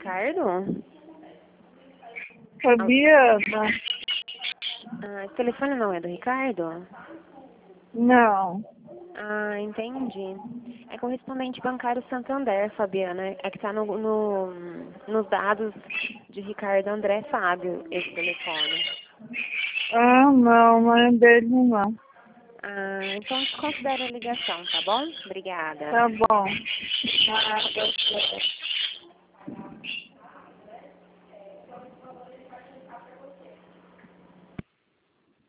Ricardo? Fabiana? Esse telefone não é do Ricardo? Não. Entendi. É correspondente bancário Santander, Fabiana. É que tá nos dados de Ricardo André Fábio, esse telefone. Não é dele não. Então desconsidere a ligação, tá bom? Obrigada. Tá bom.